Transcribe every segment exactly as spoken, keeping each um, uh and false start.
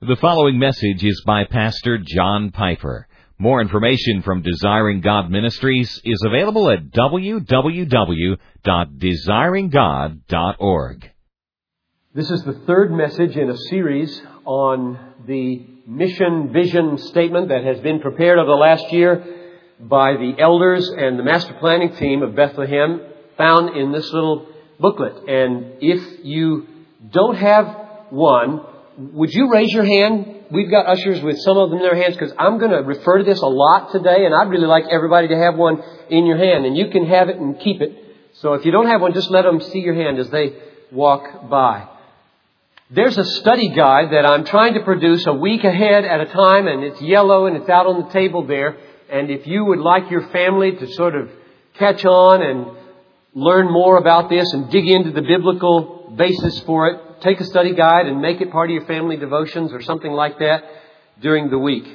The following message is by Pastor John Piper. More information from Desiring God Ministries is available at w w w dot desiring god dot org. This is the third message in a series on the mission vision statement that has been prepared over the last year by the elders and the master planning team of Bethlehem, found in this little booklet. And if you don't have one, would you raise your hand? We've got ushers with some of them in their hands, because I'm going to refer to this a lot today, and I'd really like everybody to have one in your hand. And you can have it and keep it. So if you don't have one, just let them see your hand as they walk by. There's a study guide that I'm trying to produce a week ahead at a time, and it's yellow and it's out on the table there. And if you would like your family to sort of catch on and learn more about this and dig into the biblical basis for it, take a study guide and make it part of your family devotions or something like that during the week.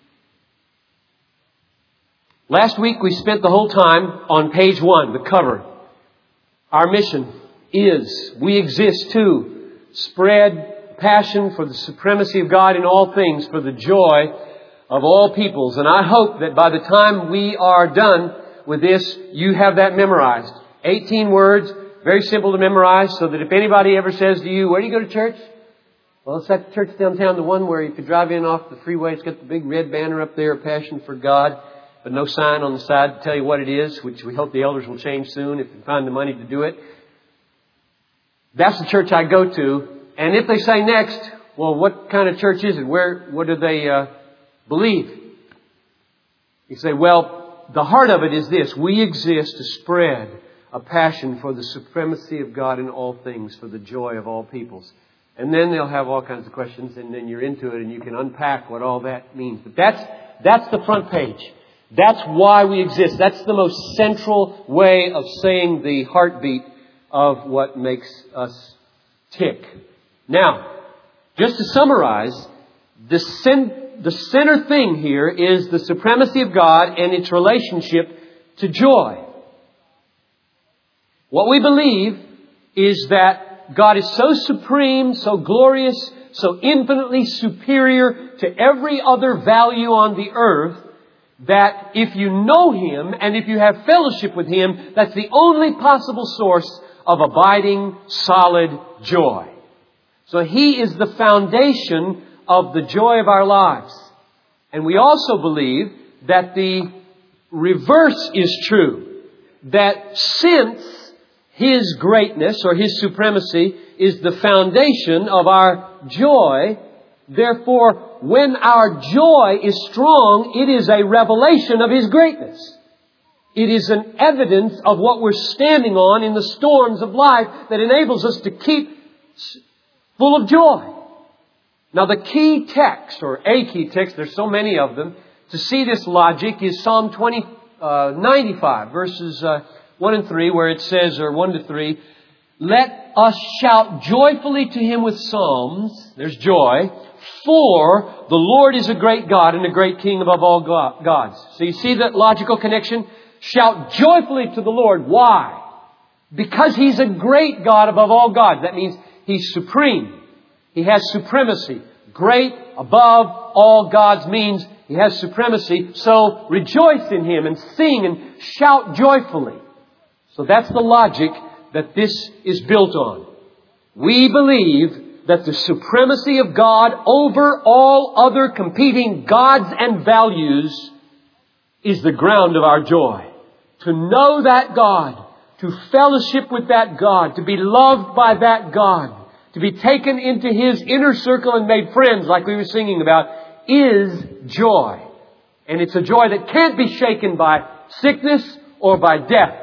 Last week we spent the whole time on page one, the cover. Our mission is, we exist to spread passion for the supremacy of God in all things, for the joy of all peoples. And I hope that by the time we are done with this, you have that memorized. eighteen words. Very simple to memorize, so that if anybody ever says to you, where do you go to church? Well, it's that church downtown, the one where if you drive in off the freeway, it's got the big red banner up there, Passion for God, but no sign on the side to tell you what it is, which we hope the elders will change soon if they find the money to do it. That's the church I go to. And if they say next, well, what kind of church is it? Where, what do they uh, believe? You say, well, the heart of it is this. We exist to spread a passion for the supremacy of God in all things, for the joy of all peoples. And then they'll have all kinds of questions, and then you're into it and you can unpack what all that means. But that's, that's the front page. That's why we exist. That's the most central way of saying the heartbeat of what makes us tick. Now, just to summarize, the, cen- the center thing here is the supremacy of God and its relationship to joy. What we believe is that God is so supreme, so glorious, so infinitely superior to every other value on the earth, that if you know Him and if you have fellowship with Him, that's the only possible source of abiding, solid joy. So He is the foundation of the joy of our lives. And we also believe that the reverse is true. That since His greatness or His supremacy is the foundation of our joy, therefore, when our joy is strong, it is a revelation of His greatness. It is an evidence of what we're standing on in the storms of life that enables us to keep full of joy. Now, the key text, or a key text, there's so many of them, to see this logic is Psalm twenty, uh, ninety-five, verses uh, one and three, where it says, or one to three, let us shout joyfully to Him with psalms. There's joy. For the Lord is a great God and a great King above all gods. So you see that logical connection? Shout joyfully to the Lord. Why? Because He's a great God above all gods. That means He's supreme. He has supremacy. Great above all gods means He has supremacy. So rejoice in Him and sing and shout joyfully. So that's the logic that this is built on. We believe that the supremacy of God over all other competing gods and values is the ground of our joy. To know that God, to fellowship with that God, to be loved by that God, to be taken into His inner circle and made friends like we were singing about, is joy. And it's a joy that can't be shaken by sickness or by death.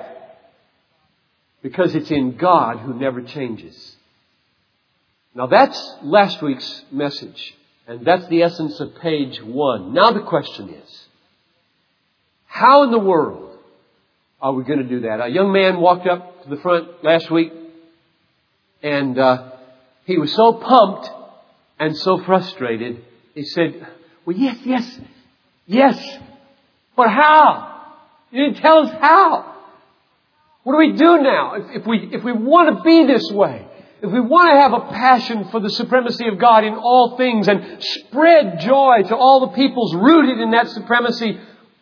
Because it's in God who never changes. Now that's last week's message. And that's the essence of page one. Now the question is, how in the world are we going to do that? A young man walked up to the front last week. And uh, he was so pumped and so frustrated. He said, well, yes, yes, yes. But how? You didn't tell us how. What do we do now? If, if we if we want to be this way, if we want to have a passion for the supremacy of God in all things and spread joy to all the peoples rooted in that supremacy,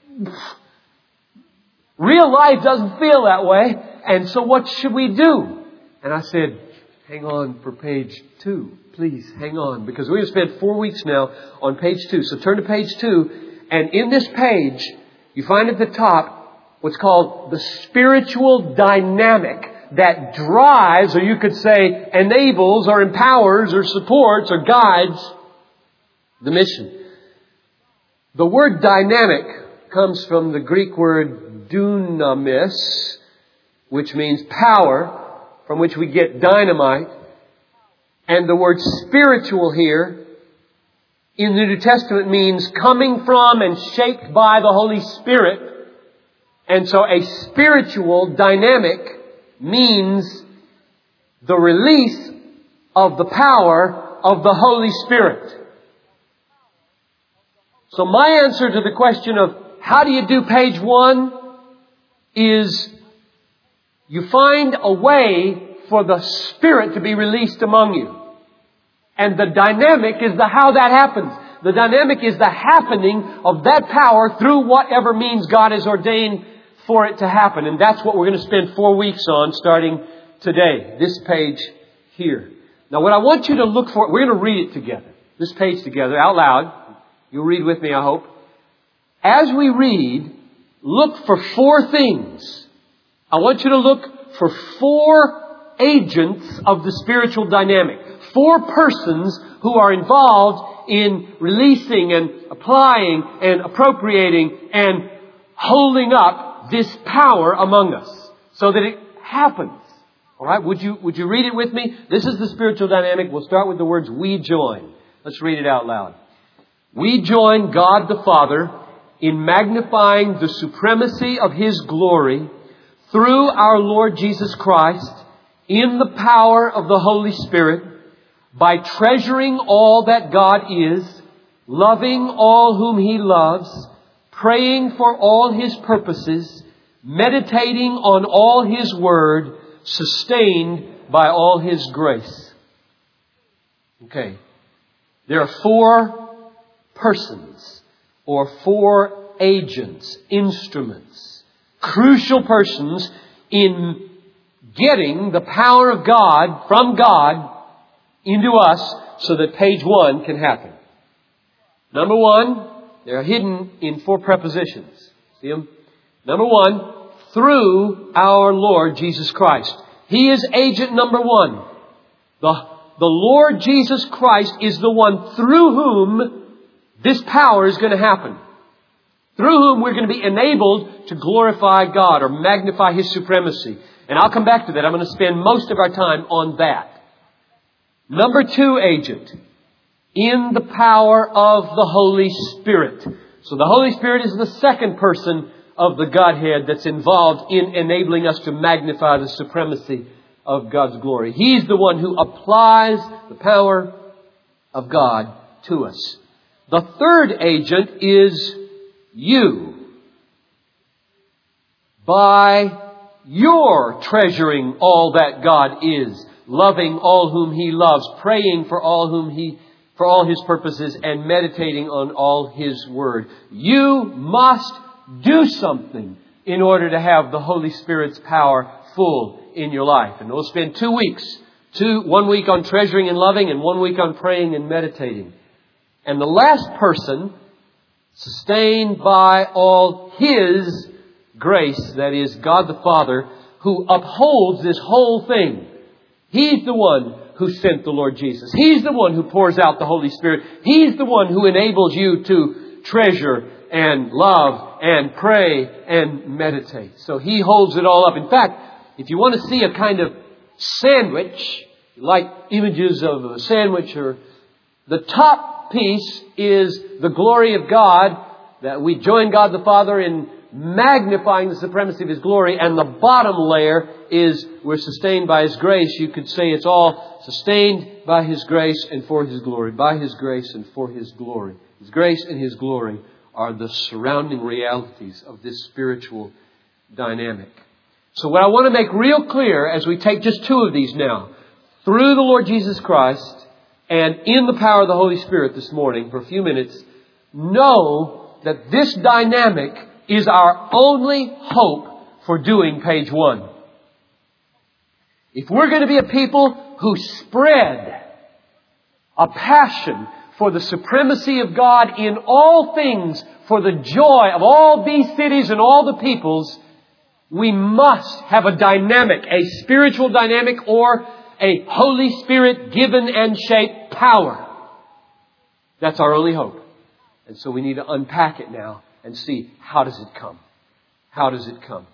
real life doesn't feel that way. And so what should we do? And I said, hang on for page two. Please hang on, because we've spent four weeks now on page two. So turn to page two. And in this page, you find at the top what's called the spiritual dynamic that drives, or you could say enables, or empowers, or supports, or guides the mission. The word dynamic comes from the Greek word dunamis, which means power, from which we get dynamite. And the word spiritual here in the New Testament means coming from and shaped by the Holy Spirit. And so a spiritual dynamic means the release of the power of the Holy Spirit. So my answer to the question of how do you do page one is you find a way for the Spirit to be released among you. And the dynamic is the how that happens. The dynamic is the happening of that power through whatever means God has ordained for it to happen. And that's what we're going to spend four weeks on starting today. This page here. Now what I want you to look for, we're going to read it together. This page together out loud. You'll read with me, I hope. As we read, look for four things. I want you to look for four agents of the spiritual dynamic. Four persons who are involved in releasing and applying and appropriating and holding up this power among us so that it happens. All right, would you would you read it with me? This is the spiritual dynamic. We'll start with the words we join. Let's read it out loud. We join God the Father in magnifying the supremacy of His glory through our Lord Jesus Christ in the power of the Holy Spirit, by treasuring all that God is, loving all whom He loves, praying for all His purposes, meditating on all His word, sustained by all His grace. Okay. There are four persons or four agents, instruments, crucial persons in getting the power of God from God into us so that page one can happen. Number one, they're hidden in four prepositions. See them? Number one, through our Lord Jesus Christ. He is agent number one. The, the Lord Jesus Christ is the one through whom this power is going to happen. Through whom we're going to be enabled to glorify God or magnify His supremacy. And I'll come back to that. I'm going to spend most of our time on that. Number two agent, in the power of the Holy Spirit. So the Holy Spirit is the second person of the Godhead that's involved in enabling us to magnify the supremacy of God's glory. He's the one who applies the power of God to us. The third agent is you. By your treasuring all that God is, loving all whom He loves, praying for all whom He, for all His purposes, and meditating on all His word. You must do something in order to have the Holy Spirit's power full in your life. And we'll spend two weeks, two, one week on treasuring and loving, and one week on praying and meditating. And the last person, sustained by all His grace, that is God the Father, who upholds this whole thing. He's the one who sent the Lord Jesus. He's the one who pours out the Holy Spirit. He's the one who enables you to treasure and love and pray and meditate. So He holds it all up. In fact, if you want to see a kind of sandwich, like images of a sandwich, or the top piece is the glory of God, that we join God the Father in magnifying the supremacy of His glory, and the bottom layer is we're sustained by His grace. You could say it's all sustained by His grace and for His glory. By His grace and for His glory. His grace and His glory are the surrounding realities of this spiritual dynamic. So what I want to make real clear as we take just two of these now. through the Lord Jesus Christ and in the power of the Holy Spirit this morning for a few minutes, know that this dynamic is our only hope for doing page one. If we're going to be a people who spread a passion for the supremacy of God in all things, for the joy of all these cities and all the peoples, we must have a dynamic, a spiritual dynamic or a Holy Spirit given and shaped power. That's our only hope. And so we need to unpack it now and see, how does it come? How does it come?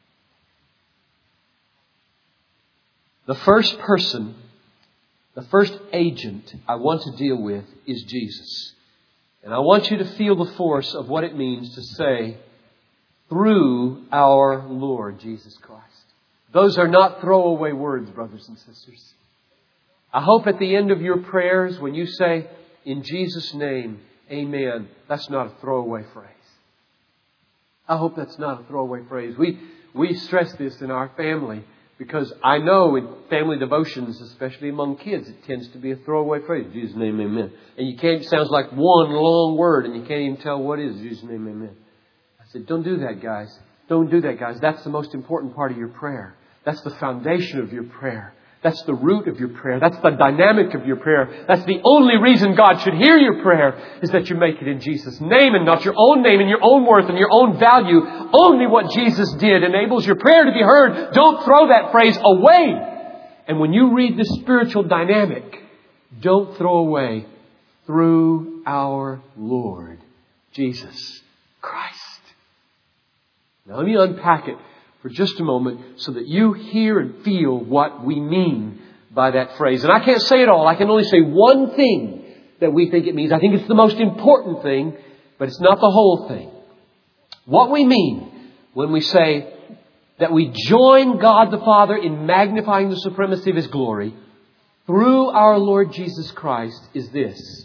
The first person, the first agent I want to deal with is Jesus. And I want you to feel the force of what it means to say, through our Lord Jesus Christ. Those are not throwaway words, brothers and sisters. I hope at the end of your prayers, when you say, in Jesus' name, amen, that's not a throwaway phrase. I hope that's not a throwaway phrase. We, we stress this in our family because I know in family devotions, especially among kids, it tends to be a throwaway phrase. In Jesus' name, amen. And you can't, it sounds like one long word and you can't even tell what it is. In Jesus' name, amen. I said, don't do that, guys. Don't do that, guys. That's the most important part of your prayer. That's the foundation of your prayer. That's the root of your prayer. That's the dynamic of your prayer. That's the only reason God should hear your prayer, is that you make it in Jesus' name and not your own name and your own worth and your own value. Only what Jesus did enables your prayer to be heard. Don't throw that phrase away. And when you read the spiritual dynamic, don't throw away, through our Lord Jesus Christ. Now let me unpack it for just a moment so that you hear and feel what we mean by that phrase. And I can't say it all. I can only say one thing that we think it means. I think it's the most important thing, but it's not the whole thing. What we mean when we say that we join God the Father in magnifying the supremacy of His glory through our Lord Jesus Christ is this.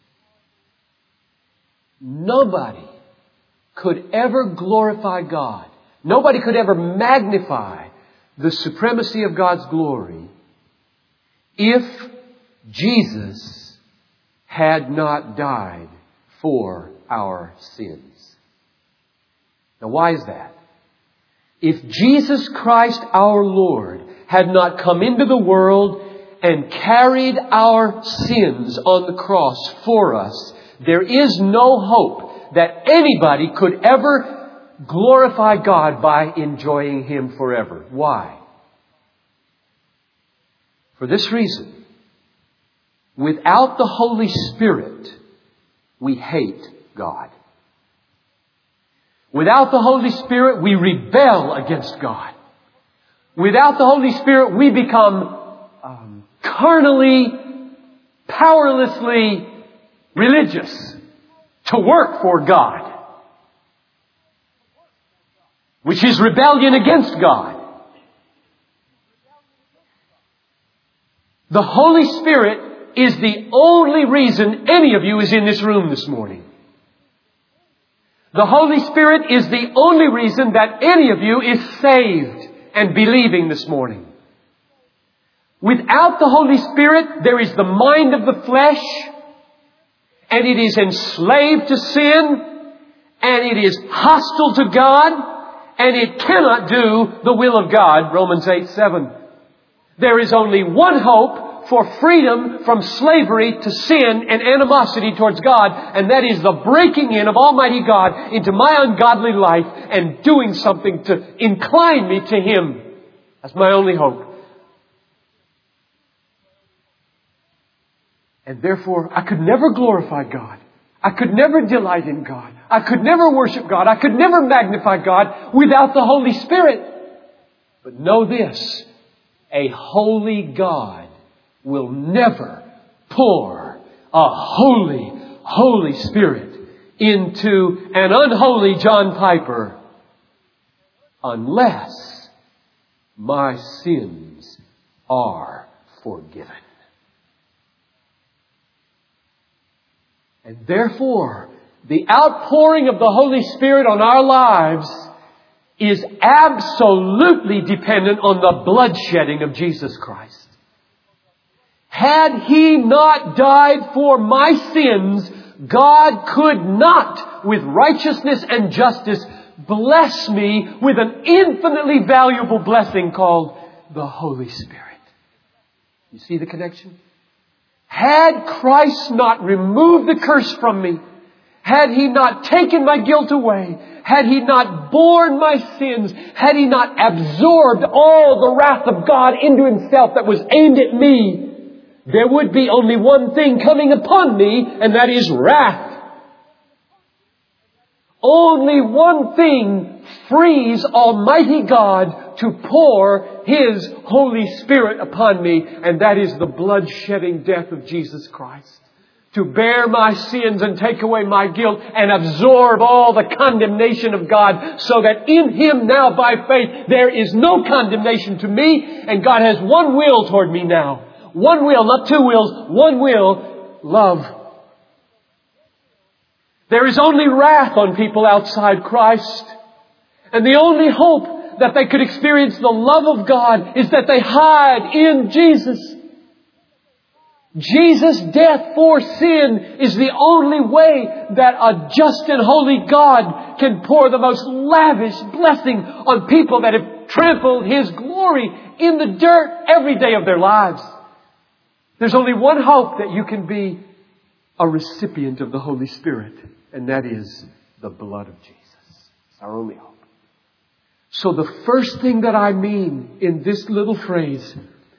Nobody could ever glorify God. Nobody could ever magnify the supremacy of God's glory if Jesus had not died for our sins. Now, why is that? If Jesus Christ our Lord had not come into the world and carried our sins on the cross for us, there is no hope that anybody could ever glorify God by enjoying Him forever. Why? For this reason. Without the Holy Spirit, we hate God. Without the Holy Spirit, we rebel against God. Without the Holy Spirit, we become um, carnally, powerlessly religious to work for God, which is rebellion against God. The Holy Spirit is the only reason any of you is in this room this morning. The Holy Spirit is the only reason that any of you is saved and believing this morning. Without the Holy Spirit, there is the mind of the flesh, and it is enslaved to sin, and it is hostile to God, and it cannot do the will of God, Romans eight seven. There is only one hope for freedom from slavery to sin and animosity towards God, and that is the breaking in of Almighty God into my ungodly life and doing something to incline me to Him. That's my only hope. And therefore, I could never glorify God. I could never delight in God. I could never worship God. I could never magnify God without the Holy Spirit. But know this, a holy God will never pour a holy, Holy Spirit into an unholy John Piper unless my sins are forgiven. And therefore, the outpouring of the Holy Spirit on our lives is absolutely dependent on the bloodshedding of Jesus Christ. Had He not died for my sins, God could not, with righteousness and justice, bless me with an infinitely valuable blessing called the Holy Spirit. You see the connection? Had Christ not removed the curse from me, had He not taken my guilt away, had He not borne my sins, had He not absorbed all the wrath of God into Himself that was aimed at me, there would be only one thing coming upon me, and that is wrath. Only one thing frees Almighty God to pour His Holy Spirit upon me, and that is the blood-shedding death of Jesus Christ. To bear my sins and take away my guilt and absorb all the condemnation of God, so that in Him now by faith there is no condemnation to me, and God has one will toward me now. One will, not two wills, one will, love. There is only wrath on people outside Christ. And the only hope that they could experience the love of God is that they hide in Jesus. Jesus' death for sin is the only way that a just and holy God can pour the most lavish blessing on people that have trampled His glory in the dirt every day of their lives. There's only one hope that you can be a recipient of the Holy Spirit, and that is the blood of Jesus. It's our only hope. So the first thing that I mean in this little phrase,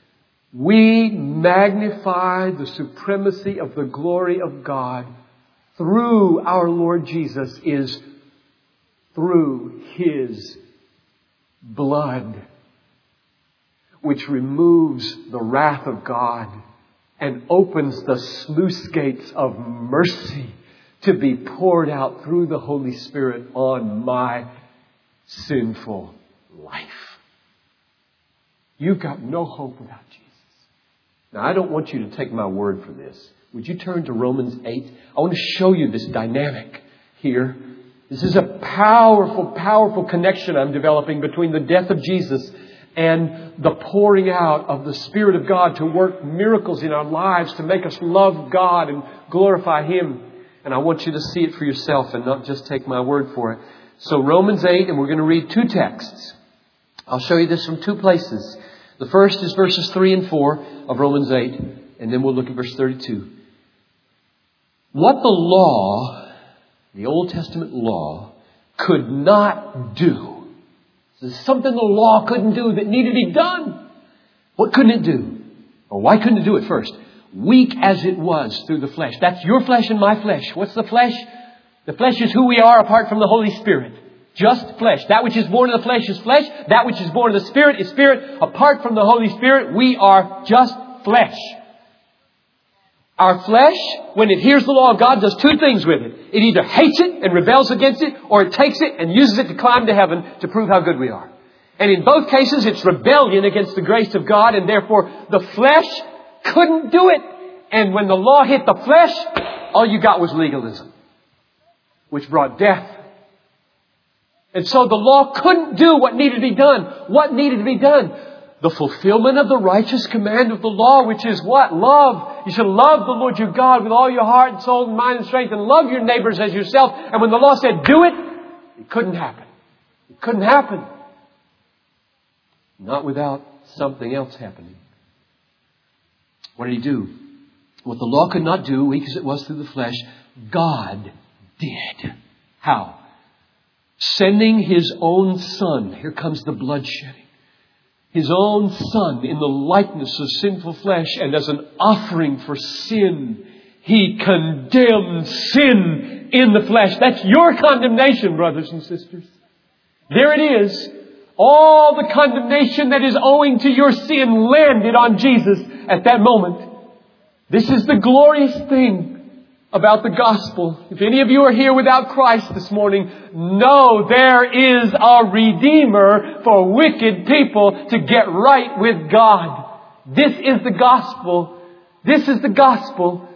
we magnify the supremacy of the glory of God through our Lord Jesus, is through His blood, which removes the wrath of God and opens the sluice gates of mercy to be poured out through the Holy Spirit on my sinful life. You've got no hope without Jesus. Now, I don't want you to take my word for this. Would you turn to Romans eight? I want to show you this dynamic here. This is a powerful, powerful connection I'm developing between the death of Jesus and the pouring out of the Spirit of God to work miracles in our lives, to make us love God and glorify Him. And I want you to see it for yourself and not just take my word for it. So Romans eight, and we're going to read two texts. I'll show you this from two places. The first is verses three and four of Romans eight, and then we'll look at verse thirty-two. What the law, the Old Testament law, could not do. There's something the law couldn't do that needed to be done. What couldn't it do? Or why couldn't it do it first? Weak as it was through the flesh. That's your flesh and my flesh. What's the flesh? The flesh is who we are apart from the Holy Spirit. Just flesh. That which is born of the flesh is flesh. That which is born of the Spirit is spirit. Apart from the Holy Spirit, we are just flesh. Our flesh, when it hears the law of God, does two things with it. It either hates it and rebels against it, or it takes it and uses it to climb to heaven to prove how good we are. And in both cases, it's rebellion against the grace of God, and therefore the flesh couldn't do it. And when the law hit the flesh, all you got was legalism, which brought death. And so the law couldn't do what needed to be done. What needed to be done? The fulfillment of the righteous command of the law, which is what? Love. You should love the Lord your God with all your heart and soul and mind and strength, and love your neighbors as yourself. And when the law said do it, it couldn't happen. It couldn't happen. Not without something else happening. What did He do? What the law could not do, weak as it was through the flesh, God did. How? Sending His own Son. Here comes the bloodshedding. His own Son in the likeness of sinful flesh, and as an offering for sin, He condemned sin in the flesh. That's your condemnation, brothers and sisters. There it is. All the condemnation that is owing to your sin landed on Jesus at that moment. This is the glorious thing about the gospel. If any of you are here without Christ this morning, know there is a Redeemer for wicked people to get right with God. This is the gospel. This is the gospel.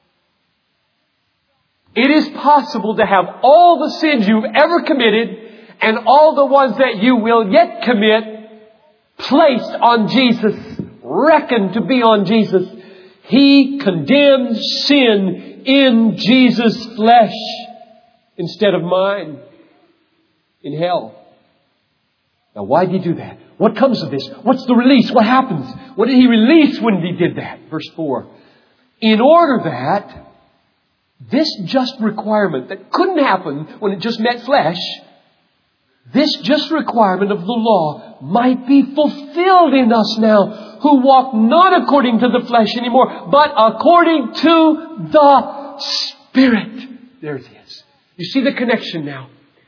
It is possible to have all the sins you've ever committed and all the ones that you will yet commit placed on Jesus, reckoned to be on Jesus. He condemned sin in Jesus' flesh instead of mine in hell. Now, why did He do that? What comes of this? What's the release? What happens? What did He release when He did that? Verse four. In order that this just requirement that couldn't happen when it just met flesh, this just requirement of the law might be fulfilled in us now, who walk not according to the flesh anymore, but according to the Spirit. There it is. You see the connection now.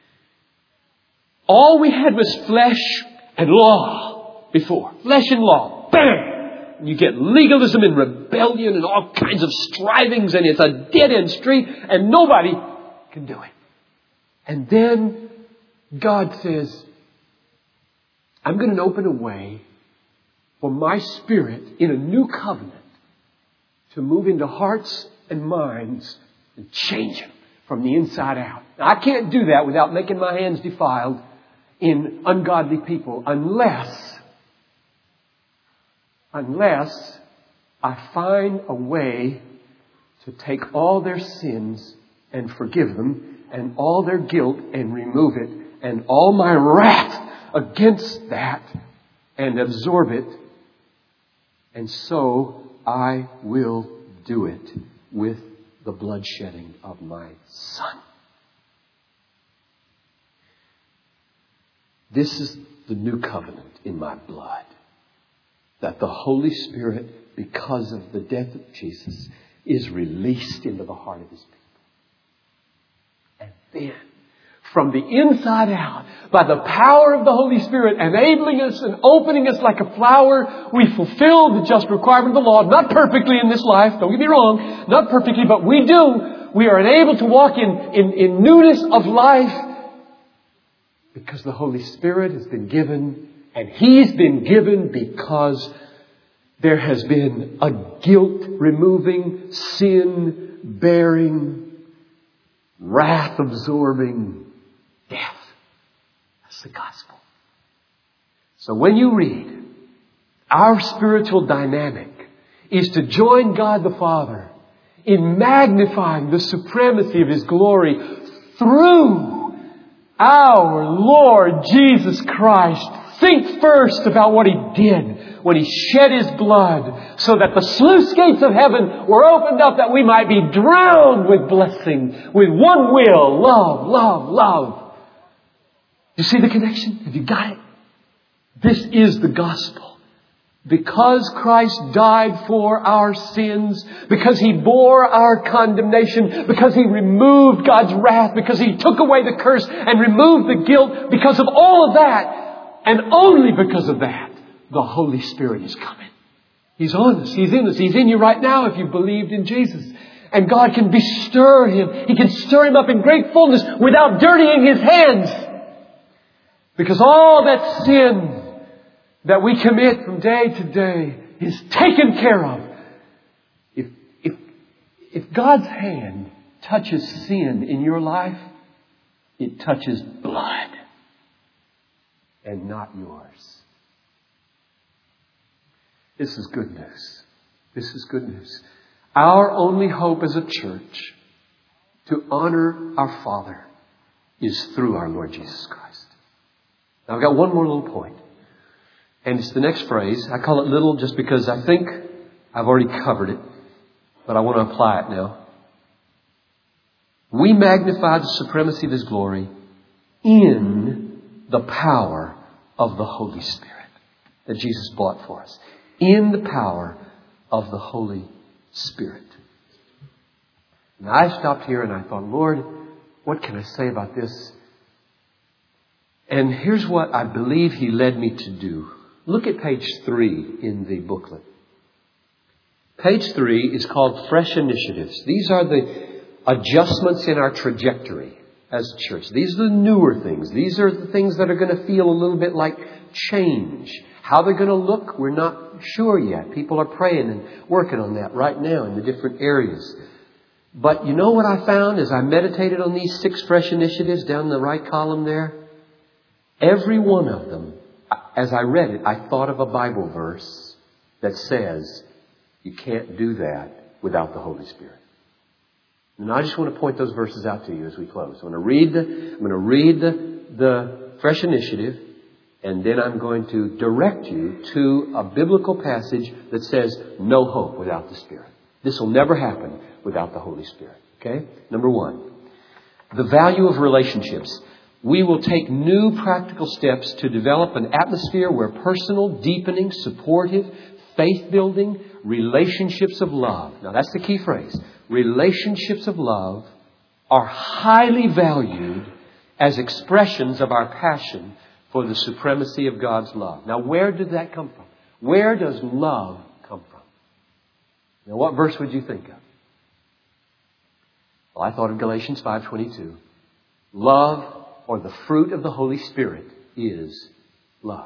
All we had was flesh and law before. Flesh and law. Bam! And you get legalism and rebellion and all kinds of strivings, and it's a dead-end street, and nobody can do it. And then God says, I'm going to open a way for my Spirit in a new covenant to move into hearts and minds and change them from the inside out. Now, I can't do that without making my hands defiled in ungodly people unless, unless I find a way to take all their sins and forgive them and all their guilt and remove it and all my wrath against that and absorb it. And so I will do it with the bloodshedding of my Son. This is the new covenant in my blood. That the Holy Spirit, because of the death of Jesus, is released into the heart of His people. And then, from the inside out, by the power of the Holy Spirit enabling us and opening us like a flower, we fulfill the just requirement of the law. Not perfectly in this life, don't get me wrong, not perfectly, but we do. We are enabled to walk in, in, in newness of life because the Holy Spirit has been given, and He's been given because there has been a guilt-removing, sin-bearing, wrath-absorbing death. That's the gospel. So when you read, our spiritual dynamic is to join God the Father in magnifying the supremacy of His glory through our Lord Jesus Christ. Think first about what He did when He shed His blood so that the sluice gates of heaven were opened up that we might be drowned with blessing, with one will, love, love, love. You see the connection? Have you got it? This is the gospel. Because Christ died for our sins, because He bore our condemnation, because He removed God's wrath, because He took away the curse and removed the guilt, because of all of that, and only because of that, the Holy Spirit is coming. He's on us. He's in us. He's in you right now if you believed in Jesus. And God can bestir Him. He can stir Him up in great fullness without dirtying His hands. Because all that sin that we commit from day to day is taken care of. If, if, if God's hand touches sin in your life, it touches blood and not yours. This is good news. This is good news. Our only hope as a church to honor our Father is through our Lord Jesus Christ. Now I've got one more little point. And it's the next phrase. I call it little just because I think I've already covered it. But I want to apply it now. We magnify the supremacy of His glory in the power of the Holy Spirit that Jesus bought for us. In the power of the Holy Spirit. And I stopped here and I thought, Lord, what can I say about this? And here's what I believe He led me to do. Look at page three in the booklet. Page three is called Fresh Initiatives. These are the adjustments in our trajectory as a church. These are the newer things. These are the things that are going to feel a little bit like change. How they're going to look, we're not sure yet. People are praying and working on that right now in the different areas. But you know what I found as I meditated on these six fresh initiatives down the right column there? Every one of them, as I read it, I thought of a Bible verse that says, You can't do that without the Holy Spirit. And I just want to point those verses out to you as we close. I'm going to read the, I'm going to read the, the Fresh Initiative, and then I'm going to direct you to a biblical passage that says no hope without the Spirit. This will never happen without the Holy Spirit. Okay? Number one, the value of relationships. We will take new practical steps to develop an atmosphere where personal, deepening, supportive, faith-building relationships of love. Now that's the key phrase. Relationships of love are highly valued as expressions of our passion for the supremacy of God's love. Now where did that come from? Where does love come from? Now what verse would you think of? Well, I thought of Galatians five twenty-two. Love, or the fruit of the Holy Spirit, is love.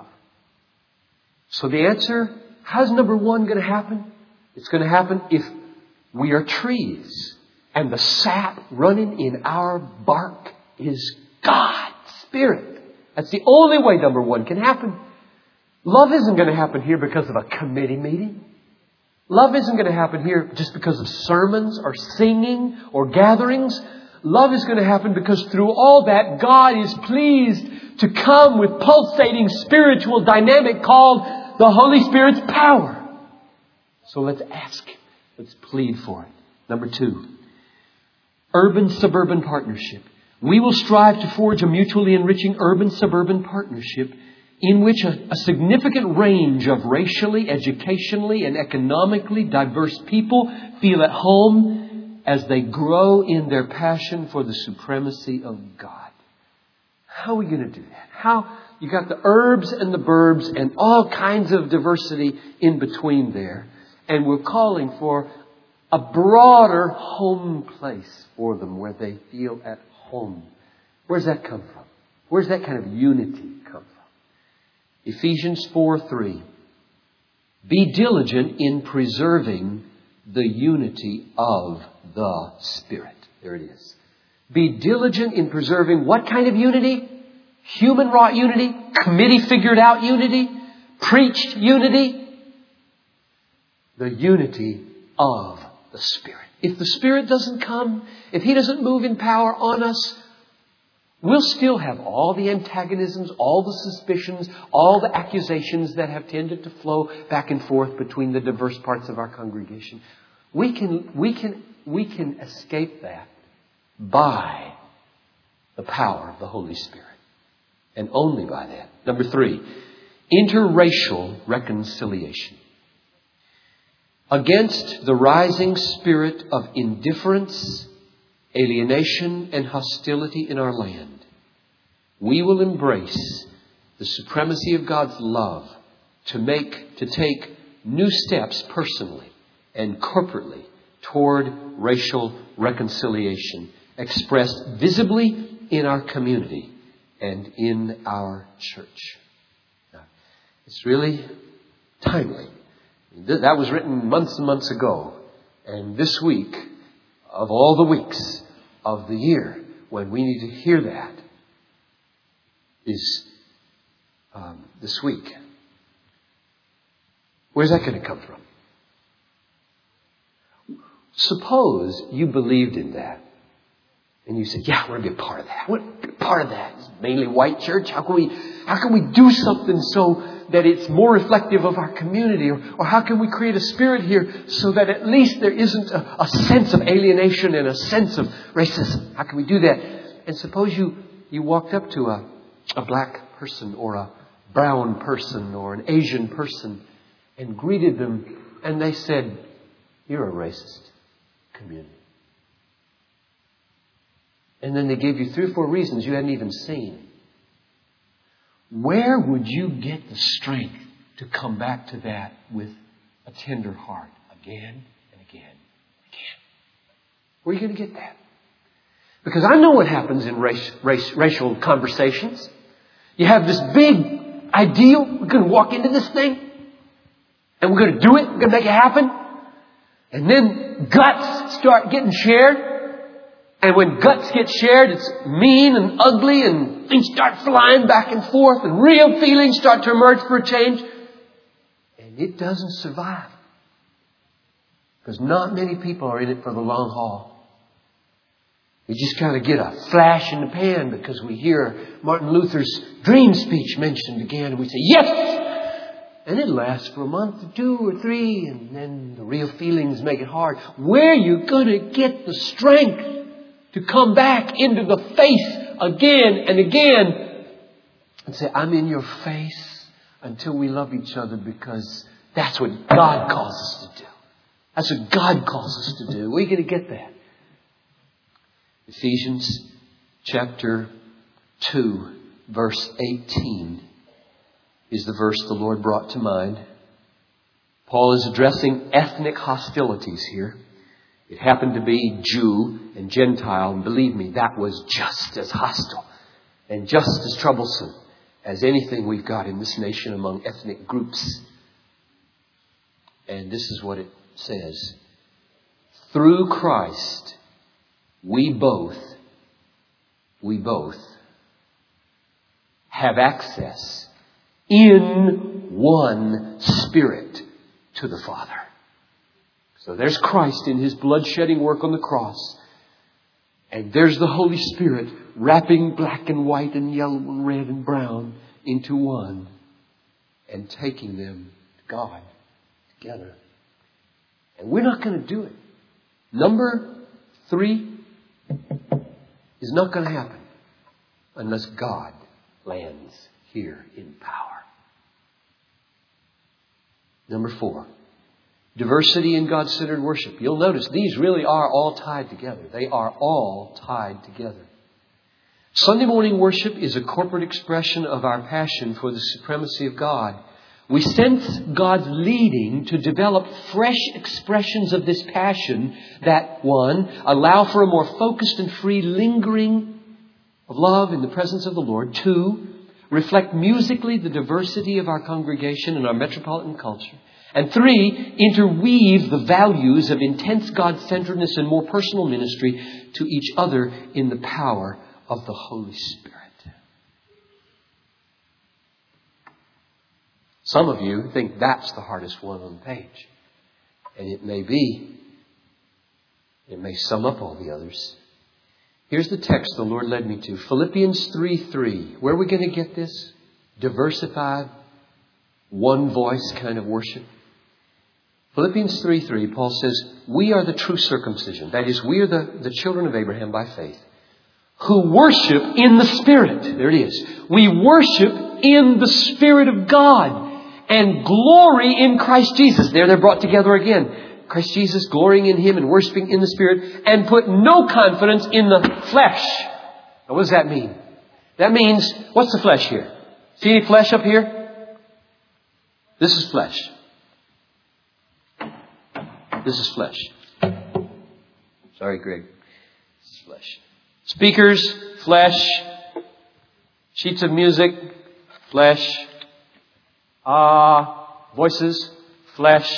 So the answer, how's number one going to happen? It's going to happen if we are trees and the sap running in our bark is God's Spirit. That's the only way number one can happen. Love isn't going to happen here because of a committee meeting. Love isn't going to happen here just because of sermons or singing or gatherings. Love is going to happen because through all that, God is pleased to come with pulsating spiritual dynamic called the Holy Spirit's power. So let's ask. Let's plead for it. Number two, urban-suburban partnership. We will strive to forge a mutually enriching urban-suburban partnership in which a, a significant range of racially, educationally, and economically diverse people feel at home as they grow in their passion for the supremacy of God. How are we going to do that? How? You got the urbs and the burbs and all kinds of diversity in between there. And we're calling for a broader home place for them where they feel at home. Where's that come from? Where's that kind of unity come from? Ephesians four three. Be diligent in preserving the unity of the Spirit. There it is. Be diligent in preserving what kind of unity? Human wrought unity? Committee figured out unity? Preached unity? The unity of the Spirit. If the Spirit doesn't come, if He doesn't move in power on us, we'll still have all the antagonisms, all the suspicions, all the accusations that have tended to flow back and forth between the diverse parts of our congregation. We can, we can, we can escape that by the power of the Holy Spirit. And only by that. Number three, interracial reconciliation. Against the rising spirit of indifference, alienation, and hostility in our land, we will embrace the supremacy of God's love to make, to take new steps personally and corporately toward racial reconciliation, expressed visibly in our community and in our church. Now, it's really timely. That was written months and months ago. And this week, of all the weeks of the year, when we need to hear that, is um, this week. Where's that going to come from? Suppose you believed in that. And you said, yeah, I want to be a part of that. I want to be a part of that. It's mainly white church. How can we, how can we do something so that it's more reflective of our community? Or, or how can we create a spirit here so that at least there isn't a, a sense of alienation and a sense of racism? How can we do that? And suppose you, you walked up to a, a black person or a brown person or an Asian person and greeted them and they said, you're a racist community. And then they gave you three or four reasons you hadn't even seen. Where would you get the strength to come back to that with a tender heart again and again and again? Where are you going to get that? Because I know what happens in race, race, racial conversations. You have this big ideal. We're going to walk into this thing. And we're going to do it. We're going to make it happen. And then guts start getting shared. And when guts get shared, it's mean and ugly and things start flying back and forth and real feelings start to emerge for a change. And it doesn't survive. Because not many people are in it for the long haul. We just kind of get a flash in the pan because we hear Martin Luther's dream speech mentioned again, and we say, yes! And it lasts for a month or two or three, and then the real feelings make it hard. Where are you going to get the strength to come back into the face again and again and say, I'm in your face until we love each other, because that's what God calls us to do. That's what God calls us to do. We're going to get that. Ephesians chapter two, verse eighteen is the verse the Lord brought to mind. Paul is addressing ethnic hostilities here. It happened to be Jew and Gentile, and believe me, that was just as hostile and just as troublesome as anything we've got in this nation among ethnic groups. And this is what it says. Through Christ, we both, we both have access in one Spirit to the Father. So there's Christ in His blood-shedding work on the cross. And there's the Holy Spirit wrapping black and white and yellow and red and brown into one and taking them to God together. And we're not going to do it. Number three is not going to happen unless God lands here in power. Number four, diversity in God-centered worship. You'll notice these really are all tied together. They are all tied together. Sunday morning worship is a corporate expression of our passion for the supremacy of God. We sense God's leading to develop fresh expressions of this passion that, one, allow for a more focused and free lingering of love in the presence of the Lord. Two, reflect musically the diversity of our congregation and our metropolitan culture. And three, interweave the values of intense God-centeredness and more personal ministry to each other in the power of the Holy Spirit. Some of you think that's the hardest one on the page. And it may be. It may sum up all the others. Here's the text the Lord led me to. Philippians three three. Where are we going to get this? Diversified, one voice kind of worship. Philippians three three, Paul says, we are the true circumcision. That is, we are the, the children of Abraham by faith, who worship in the Spirit. There it is. We worship in the Spirit of God and glory in Christ Jesus. There they're brought together again. Christ Jesus, glorying in Him and worshiping in the Spirit, and put no confidence in the flesh. Now, what does that mean? That means, what's the flesh here? See any flesh up here? This is flesh. This is flesh. Sorry, Greg. This is flesh. Speakers, flesh. Sheets of music, flesh. Ah, uh, voices, flesh.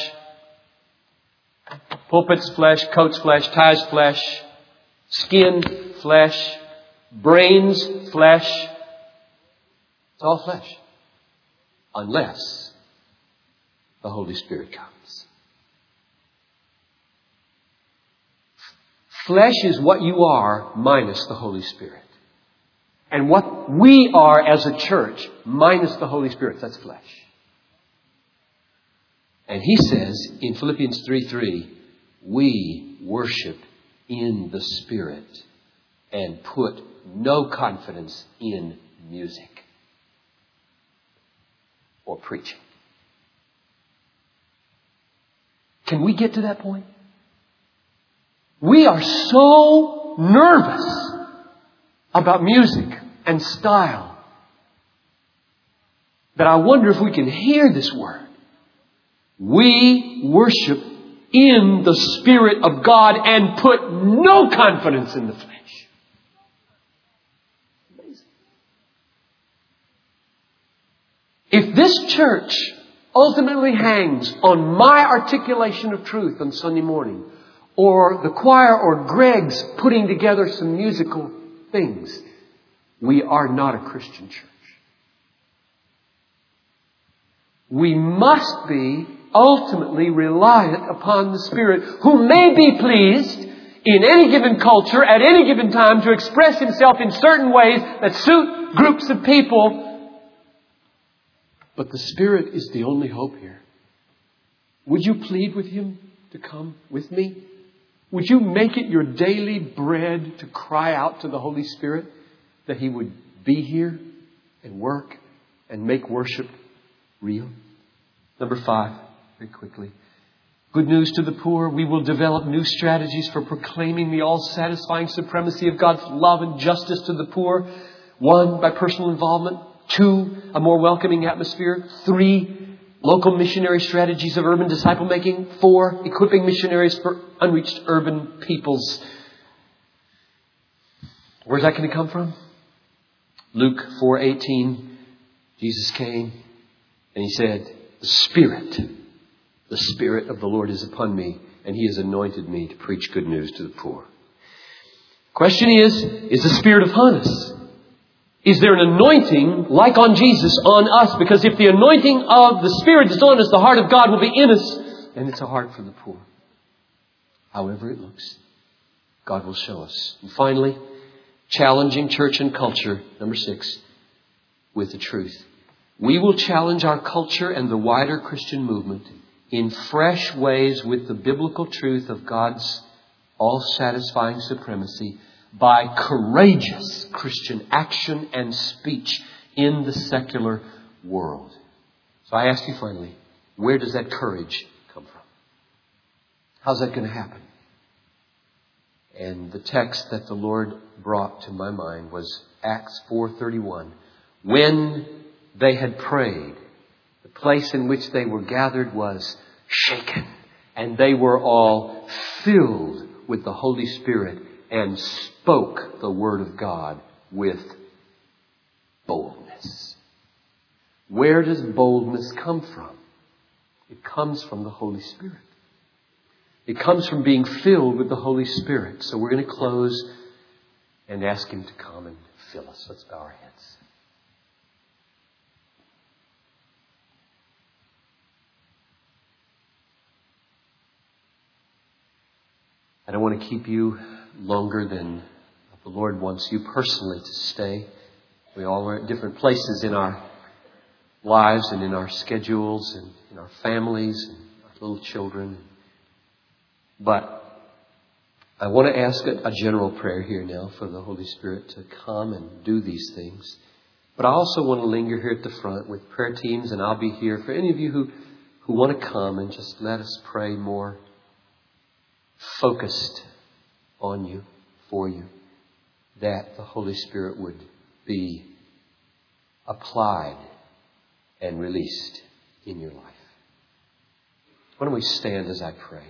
Pulpits, flesh. Coats, flesh. Ties, flesh. Skin, flesh. Brains, flesh. It's all flesh. Unless the Holy Spirit comes. Flesh is what you are minus the Holy Spirit. And what we are as a church minus the Holy Spirit, that's flesh. And he says in Philippians three three, we worship in the Spirit and put no confidence in music or preaching. Can we get to that point? We are so nervous about music and style that I wonder if we can hear this word. We worship in the Spirit of God and put no confidence in the flesh. Amazing. If this church ultimately hangs on my articulation of truth on Sunday morning, or the choir, or Greg's putting together some musical things, we are not a Christian church. We must be ultimately reliant upon the Spirit, who may be pleased in any given culture, at any given time, to express Himself in certain ways that suit groups of people. But the Spirit is the only hope here. Would you plead with Him to come with me? Would you make it your daily bread to cry out to the Holy Spirit that He would be here and work and make worship real? Number five, very quickly. Good news to the poor. We will develop new strategies for proclaiming the all-satisfying supremacy of God's love and justice to the poor. One, by personal involvement. Two, a more welcoming atmosphere. Three, local missionary strategies of urban disciple making. Four, equipping missionaries for unreached urban peoples. Where's that going to come from? Luke four eighteen. Jesus came and He said, the Spirit, the Spirit of the Lord is upon me, and He has anointed me to preach good news to the poor. Question is, is the Spirit upon us? Is there an anointing like on Jesus on us? Because if the anointing of the Spirit is on us, the heart of God will be in us, and it's a heart for the poor. However it looks, God will show us. And finally, challenging church and culture, number six, with the truth. We will challenge our culture and the wider Christian movement in fresh ways with the biblical truth of God's all-satisfying supremacy by courageous Christian action and speech in the secular world. So I ask you finally, where does that courage come from? How's that going to happen? And the text that the Lord brought to my mind was Acts four thirty-one. When they had prayed, the place in which they were gathered was shaken, and they were all filled with the Holy Spirit and spoke the Word of God with boldness. Where does boldness come from? It comes from the Holy Spirit. It comes from being filled with the Holy Spirit. So we're going to close and ask Him to come and fill us. Let's bow our heads. I don't want to keep you longer than the Lord wants you personally to stay. We all are at different places in our lives and in our schedules and in our families and our little children. But I want to ask a, a general prayer here now for the Holy Spirit to come and do these things. But I also want to linger here at the front with prayer teams, and I'll be here for any of you who, who want to come and just let us pray more focused on you, for you, that the Holy Spirit would be applied and released in your life. Why don't we stand as I pray?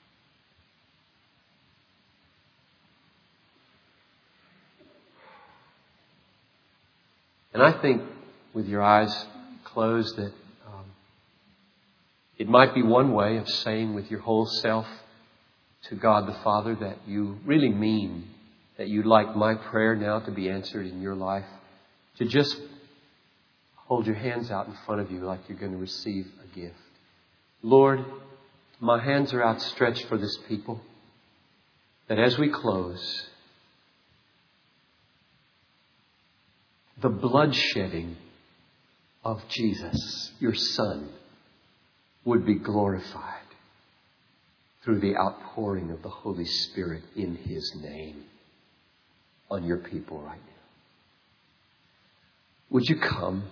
And I think with your eyes closed that um, it might be one way of saying with your whole self to God the Father that you really mean that you'd like my prayer now to be answered in your life. To just hold your hands out in front of you like you're going to receive a gift. Lord, my hands are outstretched for this people. That as we close, the bloodshedding of Jesus, your Son, would be glorified through the outpouring of the Holy Spirit in His name on your people right now. Would you come?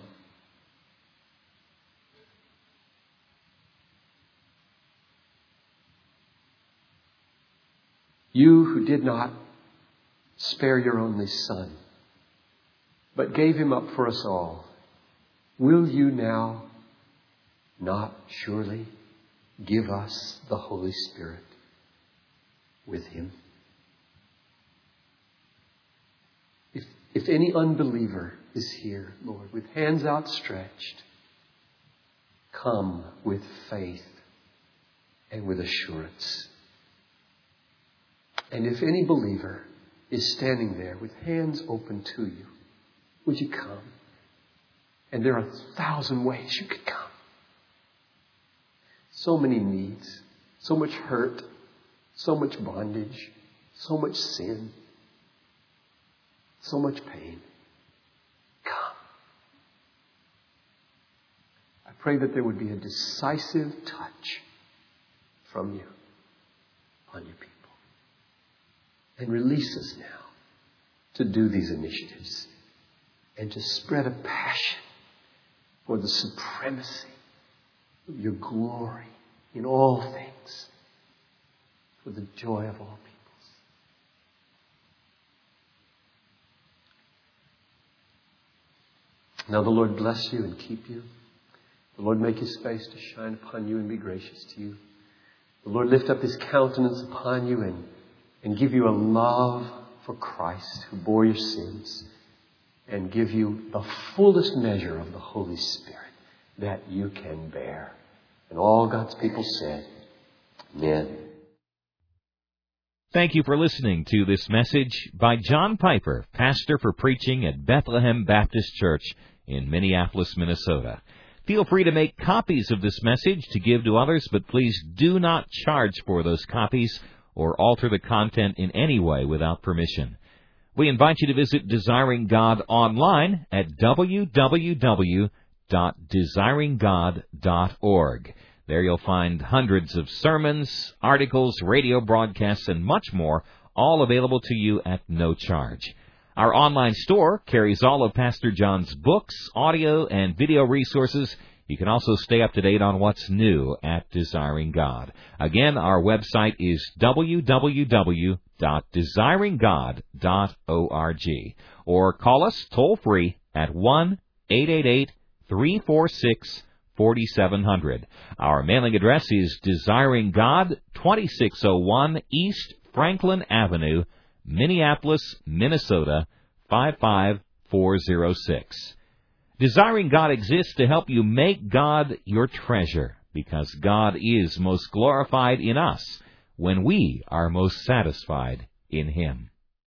You who did not spare your only Son, but gave Him up for us all, will you now not surely give us the Holy Spirit with Him? If, if any unbeliever is here, Lord, with hands outstretched, come with faith and with assurance. And if any believer is standing there with hands open to you, would you come? And there are a thousand ways you could come. So many needs, so much hurt, so much bondage, so much sin, so much pain. Come. I pray that there would be a decisive touch from you on your people. And release us now to do these initiatives and to spread a passion for the supremacy of your glory in all things, for the joy of all peoples. Now the Lord bless you and keep you. The Lord make His face to shine upon you and be gracious to you. The Lord lift up His countenance upon you and, and give you a love for Christ who bore your sins, and give you the fullest measure of the Holy Spirit that you can bear. And all God's people said, Amen. Thank you for listening to this message by John Piper, pastor for preaching at Bethlehem Baptist Church in Minneapolis, Minnesota. Feel free to make copies of this message to give to others, but please do not charge for those copies or alter the content in any way without permission. We invite you to visit Desiring God online at w w w dot desiring god dot org. There you'll find hundreds of sermons, articles, radio broadcasts, and much more, all available to you at no charge. Our online store carries all of Pastor John's books, audio, and video resources. You can also stay up to date on what's new at Desiring God. Again, our website is w w w dot desiring god dot org. Or call us toll-free at one eight eight eight, three four six, four seven zero zero. Our mailing address is Desiring God, twenty-six oh one East Franklin Avenue, Minneapolis, Minnesota, five five four zero six. Desiring God exists to help you make God your treasure, because God is most glorified in us when we are most satisfied in Him.